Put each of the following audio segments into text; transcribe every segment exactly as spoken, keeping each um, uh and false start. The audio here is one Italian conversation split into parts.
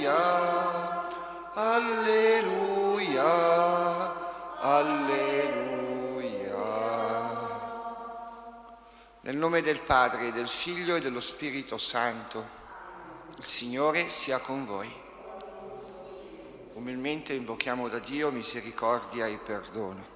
alleluia, alleluia. Nel nome del Padre, del Figlio e dello Spirito Santo, il Signore sia con voi. Umilmente invochiamo da Dio misericordia e perdono.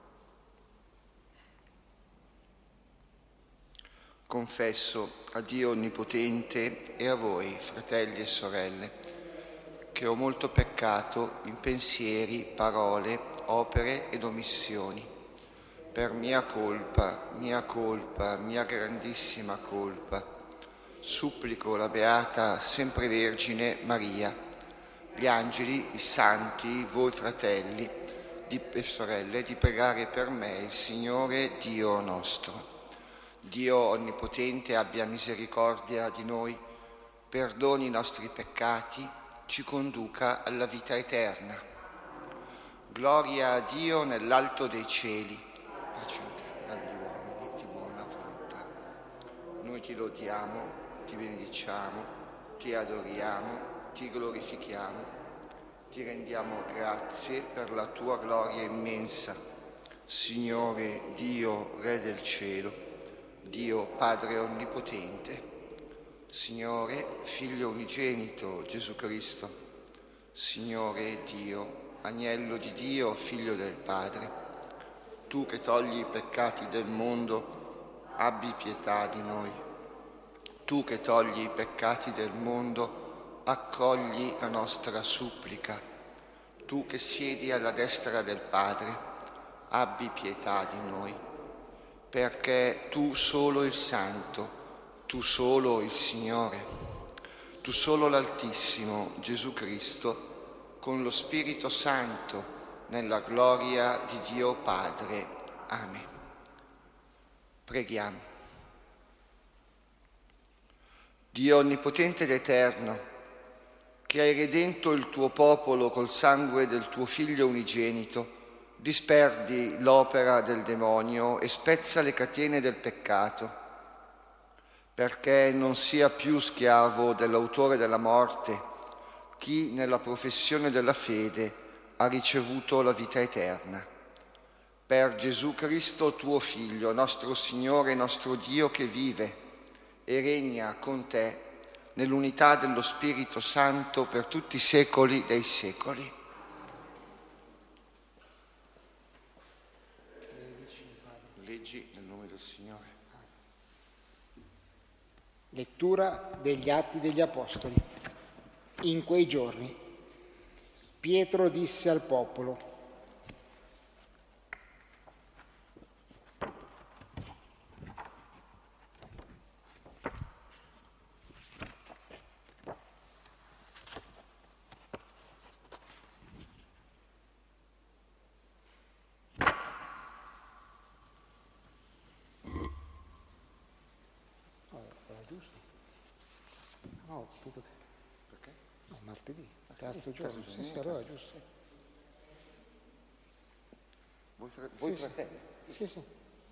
Confesso a Dio Onnipotente e a voi, fratelli e sorelle, che ho molto peccato in pensieri, parole, opere ed omissioni. Per mia colpa, mia colpa, mia grandissima colpa, supplico la Beata Sempre Vergine Maria, gli angeli, i santi, voi fratelli di, e sorelle, di pregare per me il Signore Dio nostro. Dio Onnipotente abbia misericordia di noi, perdoni i nostri peccati, ci conduca alla vita eterna. Gloria a Dio nell'alto dei cieli, pace agli uomini di buona volontà. Noi ti lodiamo, ti benediciamo, ti adoriamo, ti glorifichiamo, ti rendiamo grazie per la tua gloria immensa, Signore Dio, Re del cielo, Dio Padre Onnipotente, Signore Figlio Unigenito Gesù Cristo, Signore Dio, Agnello di Dio, Figlio del Padre, tu che togli i peccati del mondo, abbi pietà di noi. Tu che togli i peccati del mondo, accogli la nostra supplica. Tu che siedi alla destra del Padre, abbi pietà di noi, perché tu solo il Santo, tu solo il Signore, tu solo l'Altissimo, Gesù Cristo, con lo Spirito Santo, nella gloria di Dio Padre. Amen. Preghiamo. Dio Onnipotente ed Eterno, che hai redento il tuo popolo col sangue del tuo Figlio unigenito, disperdi l'opera del demonio e spezza le catene del peccato, perché non sia più schiavo dell'autore della morte chi nella professione della fede ha ricevuto la vita eterna. Per Gesù Cristo tuo Figlio, nostro Signore e nostro Dio, che vive e regna con te nell'unità dello Spirito Santo per tutti i secoli dei secoli. Leggi nel nome del Signore. Lettura degli Atti degli Apostoli. In quei giorni Pietro disse al popolo: No, perché? No, martedì, terzo giorno. Sì, sì, allora è giusto. Voi, fr- voi sì, fratelli? Sì, sì.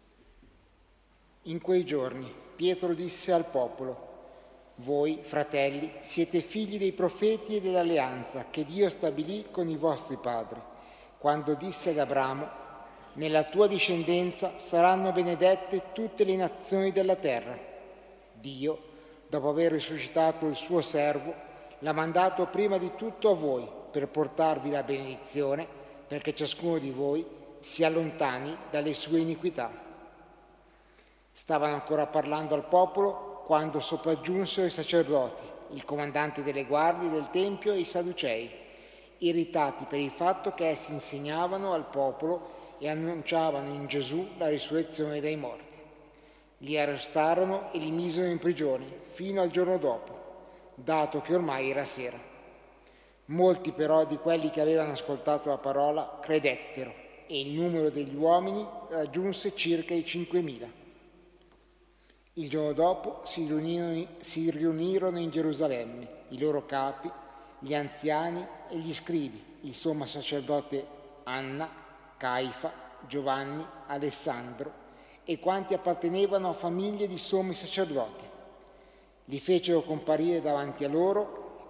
In quei giorni Pietro disse al popolo: voi, fratelli, siete figli dei profeti e dell'alleanza che Dio stabilì con i vostri padri, quando disse ad Abramo: nella tua discendenza saranno benedette tutte le nazioni della terra. Dio, dopo aver risuscitato il suo servo, l'ha mandato prima di tutto a voi per portarvi la benedizione, perché ciascuno di voi si allontani dalle sue iniquità. Stavano ancora parlando al popolo quando sopraggiunsero i sacerdoti, il comandante delle guardie del Tempio e i Sadducei, irritati per il fatto che essi insegnavano al popolo e annunciavano in Gesù la risurrezione dai morti. Li arrestarono e li misero in prigione fino al giorno dopo, dato che ormai era sera. Molti però di quelli che avevano ascoltato la parola credettero e il numero degli uomini raggiunse circa i cinquemila. Il giorno dopo si riunirono, si riunirono in Gerusalemme i loro capi, gli anziani e gli scribi, il sommo sacerdote Anna, Caifa, Giovanni, Alessandro e quanti appartenevano a famiglie di sommi sacerdoti. Li fecero comparire davanti a loro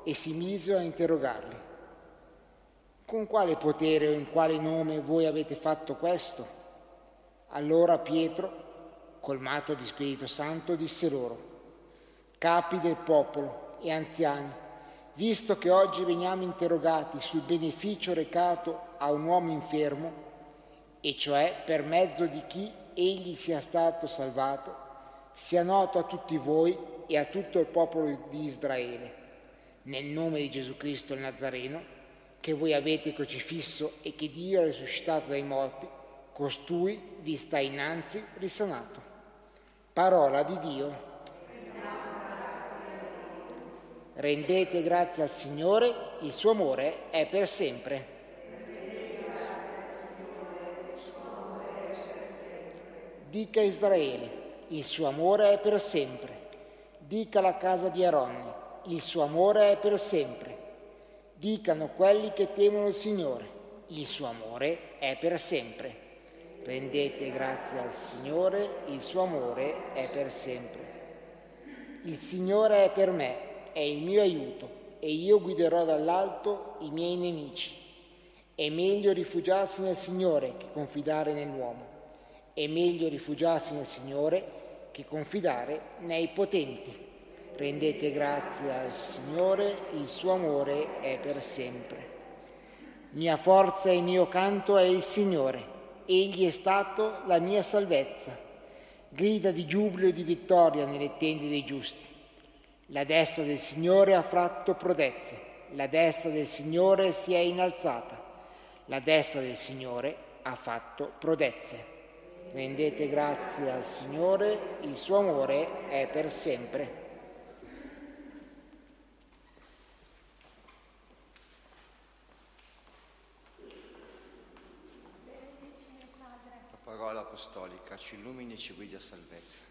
e si misero a interrogarli. Con quale potere o in quale nome voi avete fatto questo? Allora Pietro, colmato di Spirito Santo, disse loro: capi del popolo e anziani, visto che oggi veniamo interrogati sul beneficio recato a un uomo infermo, e cioè per mezzo di chi egli sia stato salvato, sia noto a tutti voi e a tutto il popolo di Israele, nel nome di Gesù Cristo il Nazareno, che voi avete crocifisso e che Dio ha risuscitato dai morti, costui vi sta innanzi risanato. Parola di Dio. Rendete grazie al Signore, il suo amore è per sempre. Dica Israele, il suo amore è per sempre. Dica la casa di Aronne, il suo amore è per sempre. Dicano quelli che temono il Signore, il suo amore è per sempre. Rendete grazie al Signore, il suo amore è per sempre. Il Signore è per me, è il mio aiuto, e io guiderò dall'alto i miei nemici. È meglio rifugiarsi nel Signore che confidare nell'uomo. È meglio rifugiarsi nel Signore che confidare nei potenti. Rendete grazie al Signore, il suo amore è per sempre. Mia forza e il mio canto è il Signore, egli è stato la mia salvezza. Grida di giubilo e di vittoria nelle tende dei giusti. La destra del Signore ha fatto prodezze, la destra del Signore si è innalzata, la destra del Signore ha fatto prodezze. Rendete grazie al Signore, il suo amore è per sempre. La parola apostolica ci illumini e ci guidi a salvezza.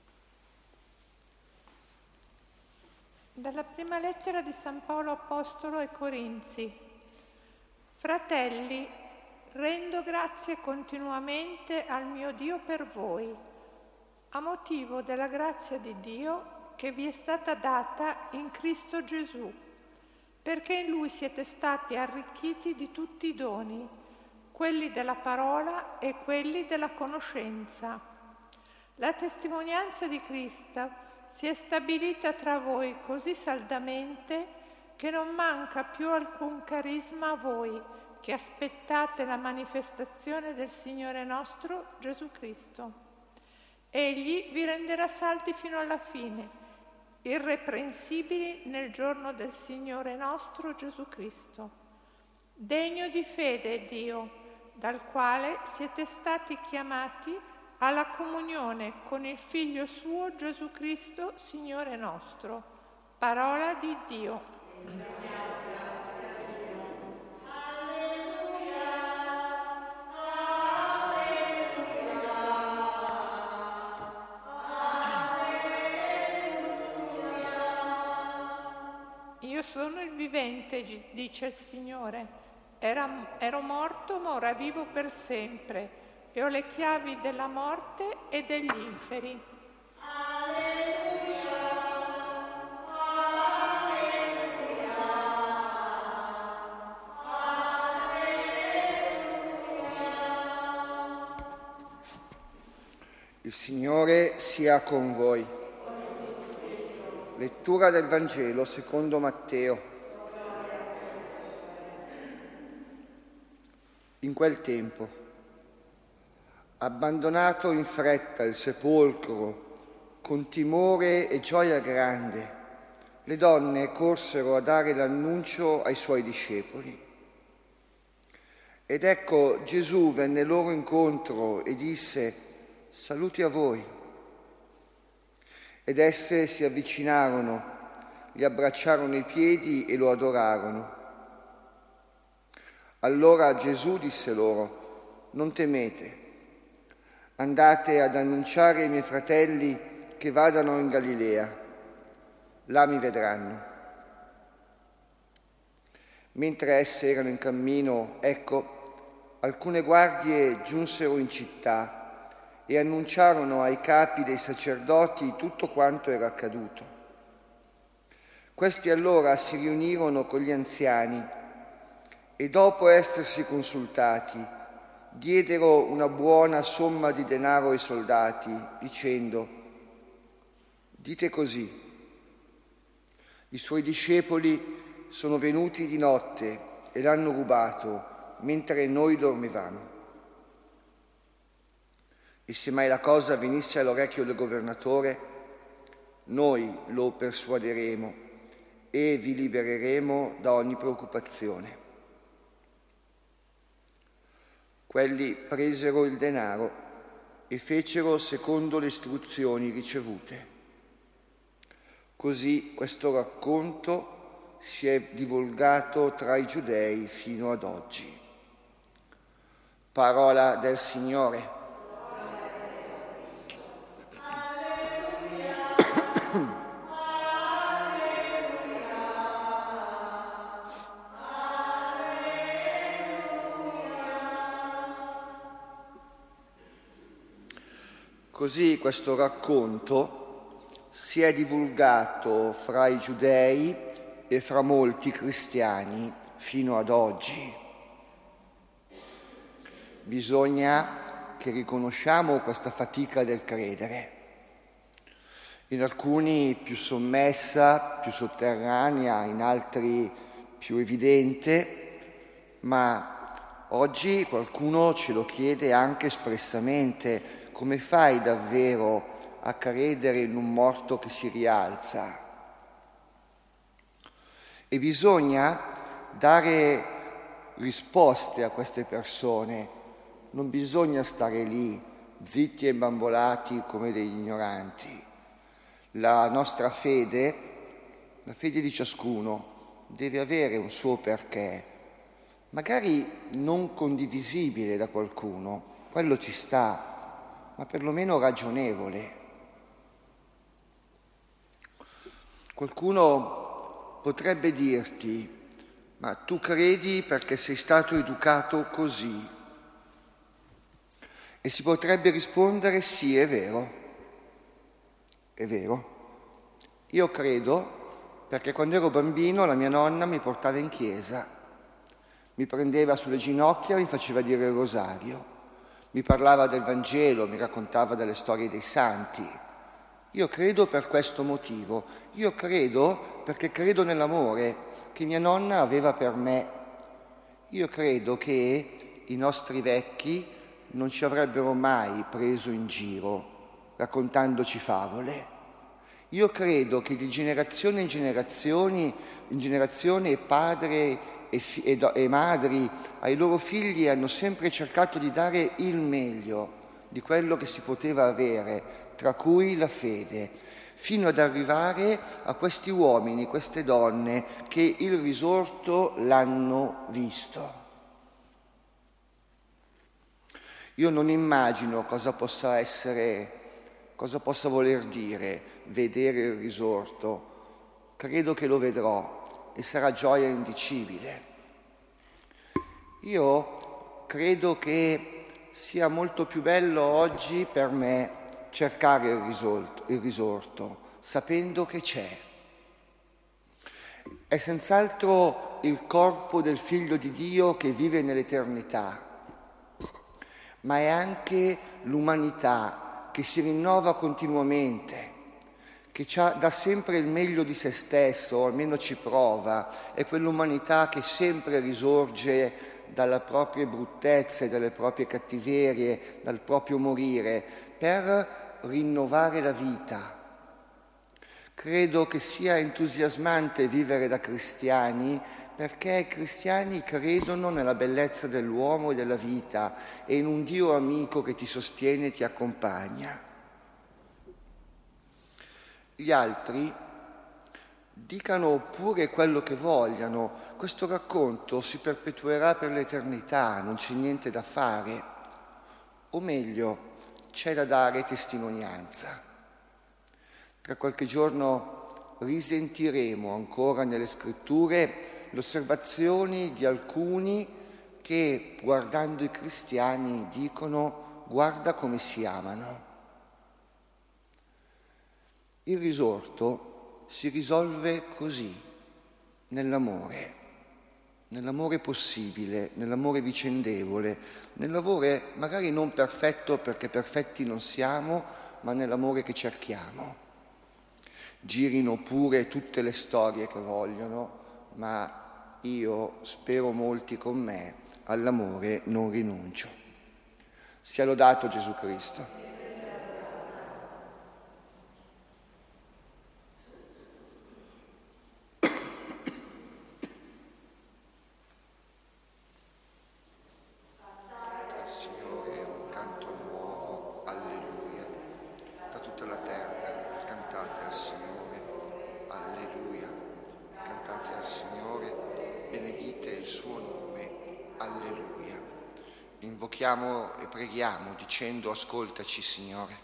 Dalla prima lettera di San Paolo Apostolo ai Corinzi. Fratelli, rendo grazie continuamente al mio Dio per voi, a motivo della grazia di Dio che vi è stata data in Cristo Gesù, perché in Lui siete stati arricchiti di tutti i doni, quelli della parola e quelli della conoscenza. La testimonianza di Cristo si è stabilita tra voi così saldamente che non manca più alcun carisma a voi che aspettate la manifestazione del Signore nostro Gesù Cristo. Egli vi renderà saldi fino alla fine, irreprensibili nel giorno del Signore nostro Gesù Cristo. Degno di fede è Dio, dal quale siete stati chiamati alla comunione con il Figlio suo Gesù Cristo, Signore nostro. Parola di Dio. Io sono il vivente, dice il Signore. Era, ero morto, ma ora vivo per sempre. E ho le chiavi della morte e degli inferi. Alleluia, alleluia, alleluia. Il Signore sia con voi. Lettura del Vangelo secondo Matteo. In quel tempo, abbandonato in fretta il sepolcro, con timore e gioia grande, le donne corsero a dare l'annuncio ai suoi discepoli. Ed ecco Gesù venne loro incontro e disse: saluti a voi. Ed esse si avvicinarono, gli abbracciarono i piedi e lo adorarono. Allora Gesù disse loro: non temete. Andate ad annunciare ai miei fratelli che vadano in Galilea, là mi vedranno. Mentre esse erano in cammino, ecco, alcune guardie giunsero in città e annunciarono ai capi dei sacerdoti tutto quanto era accaduto. Questi allora si riunirono con gli anziani e dopo essersi consultati diedero una buona somma di denaro ai soldati, dicendo: dite così, i suoi discepoli sono venuti di notte e l'hanno rubato mentre noi dormivamo. E se mai la cosa venisse all'orecchio del governatore, noi lo persuaderemo e vi libereremo da ogni preoccupazione. Quelli presero il denaro e fecero secondo le istruzioni ricevute. Così questo racconto si è divulgato tra i giudei fino ad oggi. Parola del Signore. Così questo racconto si è divulgato fra i giudei e fra molti cristiani fino ad oggi. Bisogna che riconosciamo questa fatica del credere, in alcuni più sommessa, più sotterranea, in altri più evidente, ma oggi qualcuno ce lo chiede anche espressamente: come fai davvero a credere in un morto che si rialza? E bisogna dare risposte a queste persone, non bisogna stare lì zitti e imbambolati come degli ignoranti. La nostra fede, la fede di ciascuno, deve avere un suo perché, magari non condivisibile da qualcuno, quello ci sta, ma perlomeno ragionevole. Qualcuno potrebbe dirti: ma tu credi perché sei stato educato così? E si potrebbe rispondere: sì, è vero, è vero. Io credo perché quando ero bambino la mia nonna mi portava in chiesa, mi prendeva sulle ginocchia e mi faceva dire il rosario. Mi parlava del Vangelo, mi raccontava delle storie dei santi. Io credo per questo motivo. Io credo perché credo nell'amore che mia nonna aveva per me. Io credo che i nostri vecchi non ci avrebbero mai preso in giro raccontandoci favole. Io credo che di generazione in generazione, in generazione padre E, fi- e, do- e madri ai loro figli hanno sempre cercato di dare il meglio di quello che si poteva avere, tra cui la fede, fino ad arrivare a questi uomini, queste donne che il risorto l'hanno visto. Io non immagino cosa possa essere, cosa possa voler dire vedere il risorto. Credo che lo vedrò e sarà gioia indicibile. Io credo che sia molto più bello oggi per me cercare il risorto, il risorto, sapendo che c'è. È senz'altro il corpo del Figlio di Dio che vive nell'eternità, ma è anche l'umanità che si rinnova continuamente, che dà sempre il meglio di se stesso, o almeno ci prova. È quell'umanità che sempre risorge dalle proprie bruttezze, dalle proprie cattiverie, dal proprio morire, per rinnovare la vita. Credo che sia entusiasmante vivere da cristiani, perché i cristiani credono nella bellezza dell'uomo e della vita e in un Dio amico che ti sostiene e ti accompagna. Gli altri dicano pure quello che vogliano, questo racconto si perpetuerà per l'eternità, non c'è niente da fare, o meglio, c'è da dare testimonianza. Tra qualche giorno risentiremo ancora nelle scritture le osservazioni di alcuni che, guardando i cristiani, dicono: guarda come si amano. Il risorto si risolve così, nell'amore, nell'amore possibile, nell'amore vicendevole, nell'amore magari non perfetto perché perfetti non siamo, ma nell'amore che cerchiamo. Girino pure tutte le storie che vogliono, ma io, spero molti con me, all'amore non rinuncio. Sia lodato Gesù Cristo. Invochiamo e preghiamo dicendo: ascoltaci, Signore.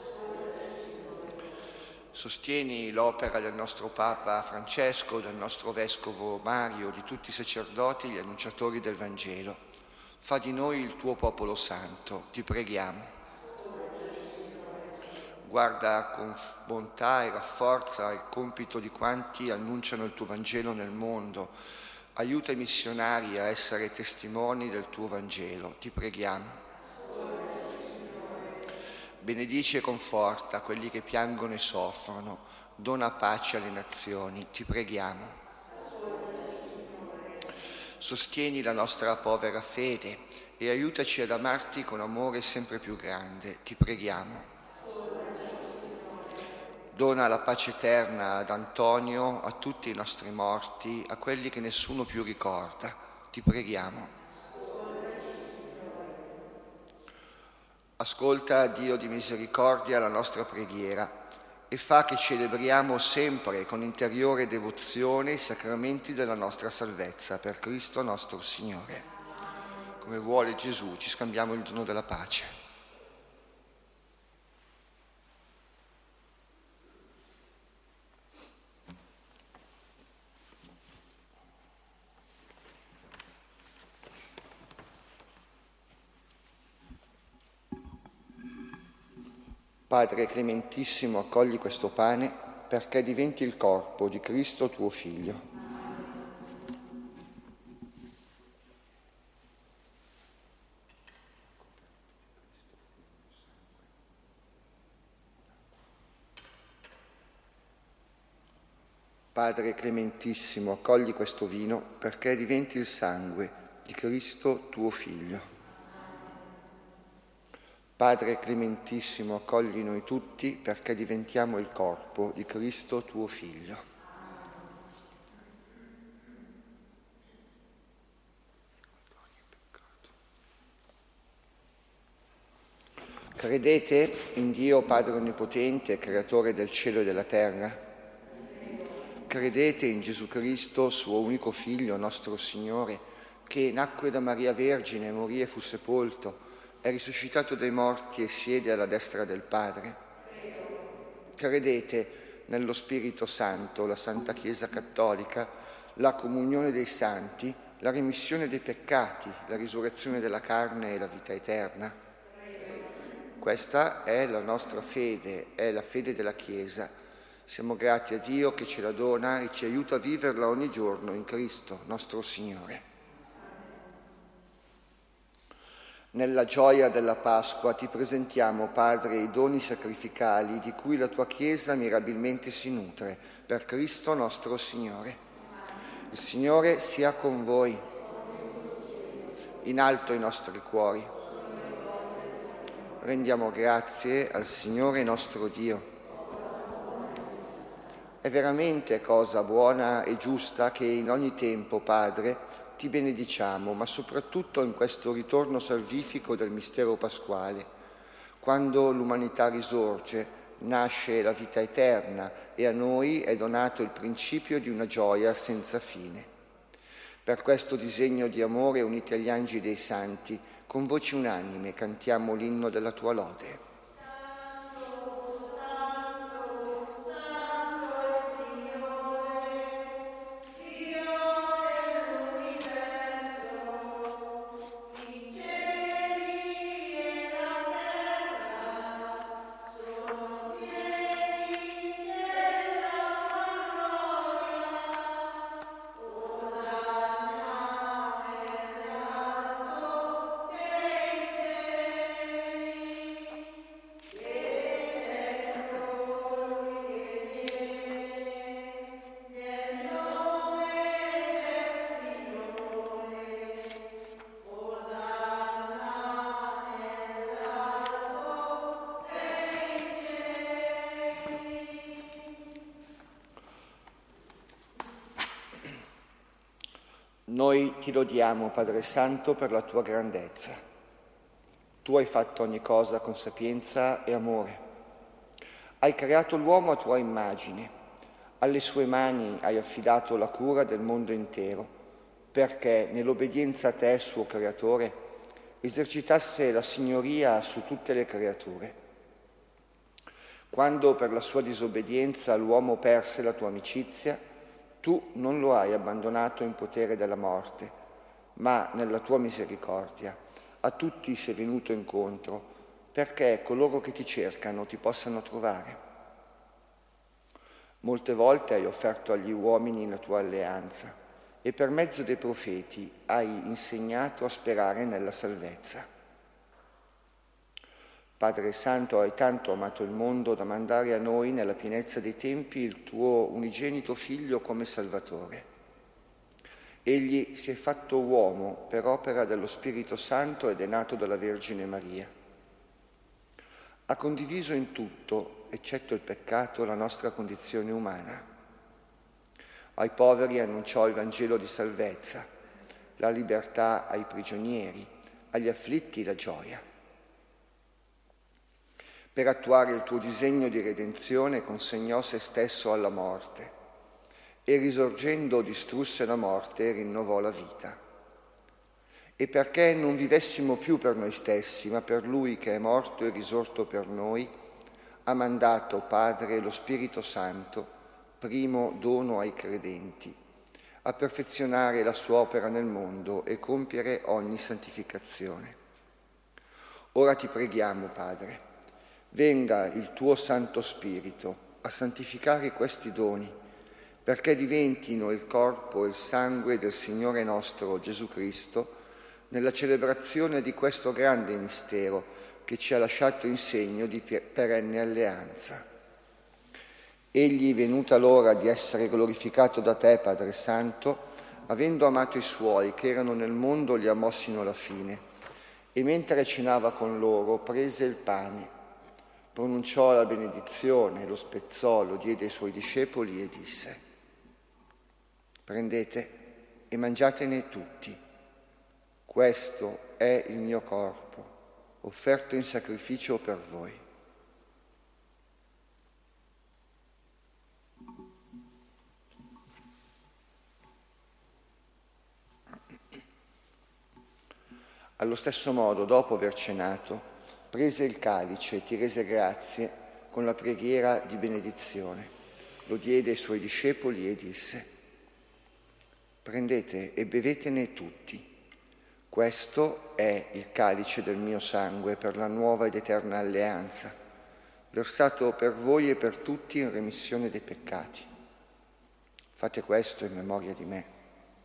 Sostieni l'opera del nostro Papa Francesco, del nostro Vescovo Mario, di tutti i sacerdoti, gli annunciatori del Vangelo. Fa di noi il tuo popolo santo, ti preghiamo. Guarda con bontà e rafforza il compito di quanti annunciano il tuo Vangelo nel mondo. Aiuta i missionari a essere testimoni del tuo Vangelo, ti preghiamo. Benedici e conforta quelli che piangono e soffrono, dona pace alle nazioni, ti preghiamo. Sostieni la nostra povera fede e aiutaci ad amarti con amore sempre più grande, ti preghiamo. Dona la pace eterna ad Antonio, a tutti i nostri morti, a quelli che nessuno più ricorda. Ti preghiamo. Ascolta, Dio di misericordia, la nostra preghiera e fa che celebriamo sempre con interiore devozione i sacramenti della nostra salvezza per Cristo nostro Signore. Come vuole Gesù, ci scambiamo il dono della pace. Padre clementissimo, accogli questo pane perché diventi il corpo di Cristo tuo Figlio. Padre clementissimo, accogli questo vino perché diventi il sangue di Cristo tuo Figlio. Padre clementissimo, accogli noi tutti perché diventiamo il corpo di Cristo tuo Figlio. Credete in Dio Padre Onnipotente, Creatore del cielo e della terra? Credete in Gesù Cristo, suo unico Figlio, nostro Signore, che nacque da Maria Vergine, morì e fu sepolto, è risuscitato dai morti e siede alla destra del Padre. Credete nello Spirito Santo, la Santa Chiesa Cattolica, la comunione dei santi, la remissione dei peccati, la risurrezione della carne e la vita eterna. Questa è la nostra fede, è la fede della Chiesa. Siamo grati a Dio che ce la dona e ci aiuta a viverla ogni giorno in Cristo, nostro Signore. Nella gioia della Pasqua ti presentiamo, Padre, i doni sacrificali di cui la tua Chiesa mirabilmente si nutre, per Cristo nostro Signore. Il Signore sia con voi. In alto i nostri cuori. Rendiamo grazie al Signore nostro Dio. È veramente cosa buona e giusta che in ogni tempo, Padre, ti benediciamo, ma soprattutto in questo ritorno salvifico del mistero pasquale, quando l'umanità risorge, nasce la vita eterna e a noi è donato il principio di una gioia senza fine. Per questo disegno di amore, uniti agli angeli dei santi, con voci unanime cantiamo l'inno della tua lode. Noi ti lodiamo, Padre Santo, per la tua grandezza. Tu hai fatto ogni cosa con sapienza e amore. Hai creato l'uomo a tua immagine. Alle sue mani hai affidato la cura del mondo intero, perché nell'obbedienza a te, suo creatore, esercitasse la signoria su tutte le creature. Quando per la sua disobbedienza l'uomo perse la tua amicizia, tu non lo hai abbandonato in potere della morte, ma nella tua misericordia a tutti sei venuto incontro, perché coloro che ti cercano ti possano trovare. Molte volte hai offerto agli uomini la tua alleanza e per mezzo dei profeti hai insegnato a sperare nella salvezza. Padre Santo, hai tanto amato il mondo da mandare a noi, nella pienezza dei tempi, il tuo unigenito Figlio come Salvatore. Egli si è fatto uomo per opera dello Spirito Santo ed è nato dalla Vergine Maria. Ha condiviso in tutto, eccetto il peccato, la nostra condizione umana. Ai poveri annunciò il Vangelo di salvezza, la libertà ai prigionieri, agli afflitti la gioia. Per attuare il tuo disegno di redenzione consegnò se stesso alla morte e risorgendo distrusse la morte e rinnovò la vita. E perché non vivessimo più per noi stessi, ma per Lui che è morto e risorto per noi, ha mandato, Padre, lo Spirito Santo, primo dono ai credenti, a perfezionare la sua opera nel mondo e compiere ogni santificazione. Ora ti preghiamo, Padre, venga il tuo Santo Spirito a santificare questi doni, perché diventino il corpo e il sangue del Signore nostro Gesù Cristo, nella celebrazione di questo grande mistero che ci ha lasciato in segno di perenne alleanza. Egli, venuta l'ora di essere glorificato da te, Padre Santo, avendo amato i suoi che erano nel mondo, li amò sino alla fine, e mentre cenava con loro prese il pane, pronunciò la benedizione, lo spezzò, lo diede ai suoi discepoli e disse: prendete e mangiatene tutti. Questo è il mio corpo, offerto in sacrificio per voi. Allo stesso modo, dopo aver cenato, prese il calice e ti rese grazie con la preghiera di benedizione. Lo diede ai suoi discepoli e disse: prendete e bevetene tutti. Questo è il calice del mio sangue per la nuova ed eterna alleanza, versato per voi e per tutti in remissione dei peccati. Fate questo in memoria di me.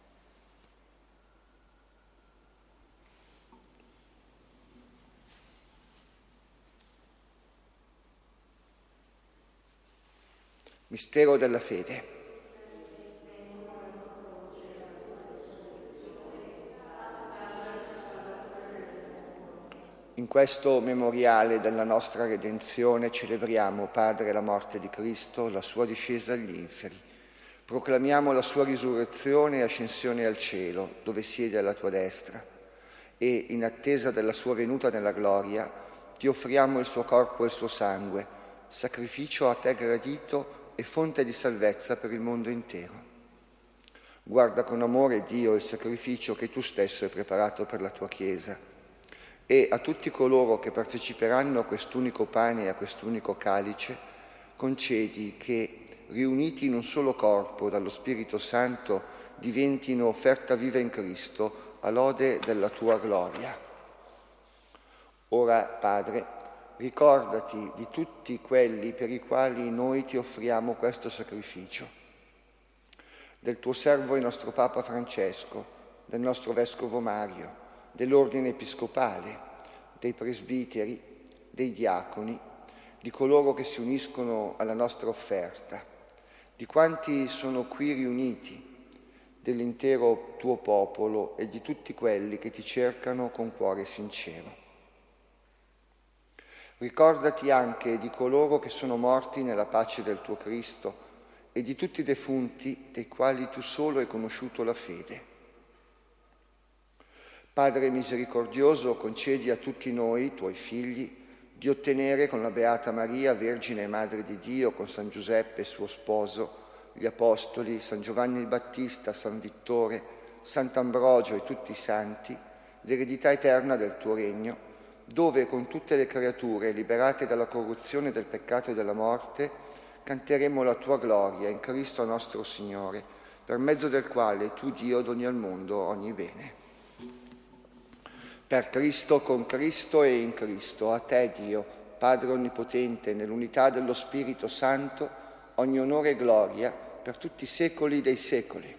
Mistero della fede. In questo memoriale della nostra redenzione celebriamo, Padre, la morte di Cristo, la sua discesa agli inferi. Proclamiamo la sua risurrezione e ascensione al cielo, dove siede alla tua destra. E, in attesa della sua venuta nella gloria, ti offriamo il suo corpo e il suo sangue, sacrificio a te gradito e fonte di salvezza per il mondo intero. Guarda con amore, Dio, il sacrificio che tu stesso hai preparato per la tua Chiesa e a tutti coloro che parteciperanno a quest'unico pane e a quest'unico calice, concedi che, riuniti in un solo corpo dallo Spirito Santo, diventino offerta viva in Cristo a lode della tua gloria. Ora, Padre, ricordati di tutti quelli per i quali noi ti offriamo questo sacrificio, del tuo servo e nostro Papa Francesco, del nostro Vescovo Mario, dell'Ordine Episcopale, dei presbiteri, dei diaconi, di coloro che si uniscono alla nostra offerta, di quanti sono qui riuniti, dell'intero tuo popolo e di tutti quelli che ti cercano con cuore sincero. Ricordati anche di coloro che sono morti nella pace del tuo Cristo e di tutti i defunti dei quali tu solo hai conosciuto la fede. Padre misericordioso, concedi a tutti noi, tuoi figli, di ottenere con la Beata Maria, Vergine e Madre di Dio, con San Giuseppe, suo sposo, gli Apostoli, San Giovanni il Battista, San Vittore, Sant'Ambrogio e tutti i santi, l'eredità eterna del tuo regno, dove con tutte le creature, liberate dalla corruzione del peccato e della morte, canteremo la tua gloria in Cristo nostro Signore, per mezzo del quale tu, Dio, doni al mondo ogni bene. Per Cristo, con Cristo e in Cristo, a te, Dio, Padre Onnipotente, nell'unità dello Spirito Santo, ogni onore e gloria per tutti i secoli dei secoli.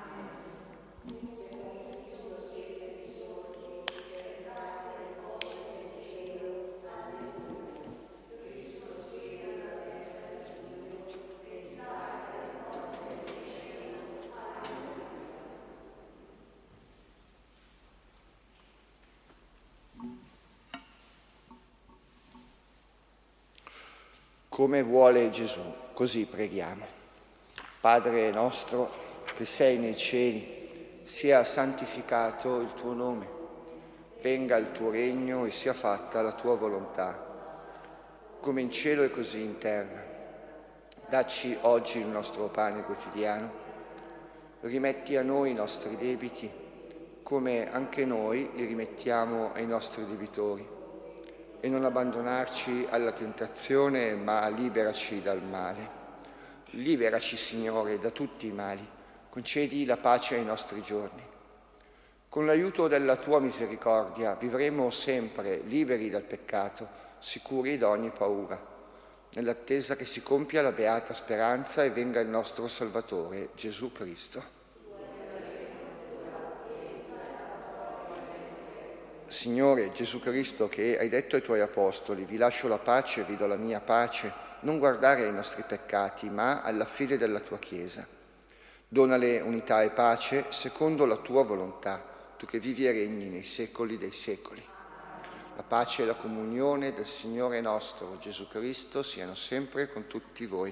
Come vuole Gesù, così preghiamo. Padre nostro che sei nei cieli, sia santificato il tuo nome. Venga il tuo regno e sia fatta la tua volontà, come in cielo e così in terra. Dacci oggi il nostro pane quotidiano. Rimetti a noi i nostri debiti, come anche noi li rimettiamo ai nostri debitori. E non abbandonarci alla tentazione, ma liberaci dal male. Liberaci, Signore, da tutti i mali. Concedi la pace ai nostri giorni. Con l'aiuto della tua misericordia vivremo sempre liberi dal peccato, sicuri da ogni paura, nell'attesa che si compia la beata speranza e venga il nostro Salvatore, Gesù Cristo. Signore Gesù Cristo, che hai detto ai tuoi apostoli, vi lascio la pace, vi do la mia pace, non guardare ai nostri peccati, ma alla fede della tua Chiesa. Donale unità e pace secondo la tua volontà, tu che vivi e regni nei secoli dei secoli. La pace e la comunione del Signore nostro Gesù Cristo siano sempre con tutti voi.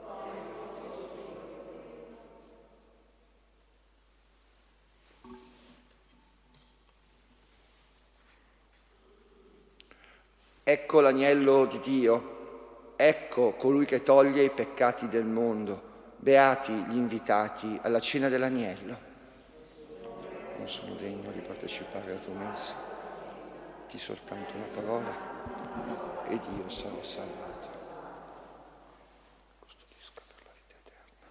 Ecco l'agnello di Dio, ecco colui che toglie i peccati del mondo. Beati gli invitati alla cena dell'agnello. Non sono degno di partecipare alla tua messa, di soltanto una parola ed io sarò salvato. Custodisca per la vita eterna.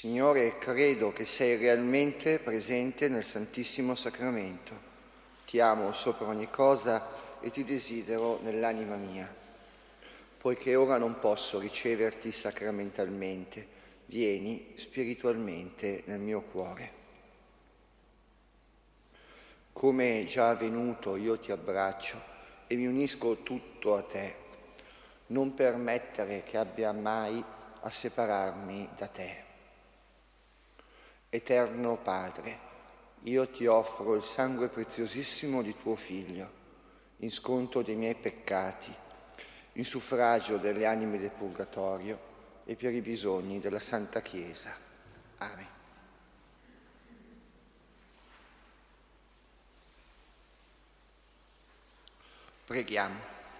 Signore, credo che sei realmente presente nel Santissimo Sacramento. Ti amo sopra ogni cosa e ti desidero nell'anima mia. Poiché ora non posso riceverti sacramentalmente, vieni spiritualmente nel mio cuore. Come è già avvenuto, io ti abbraccio e mi unisco tutto a te. Non permettere che abbia mai a separarmi da te. Eterno Padre, io ti offro il sangue preziosissimo di tuo Figlio, in sconto dei miei peccati, in suffragio delle anime del purgatorio e per i bisogni della Santa Chiesa. Amen. Preghiamo.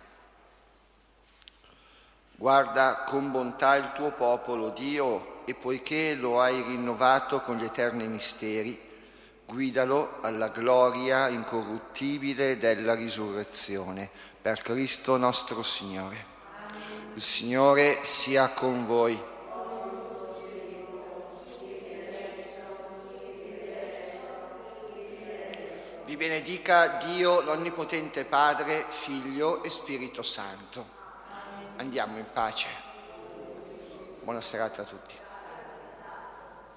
Guarda con bontà il tuo popolo, Dio, e poiché lo hai rinnovato con gli eterni misteri, guidalo alla gloria incorruttibile della risurrezione. Per Cristo nostro Signore. Il Signore sia con voi. Vi benedica Dio l'Onnipotente Padre, Figlio e Spirito Santo. Andiamo in pace. Buona serata a tutti.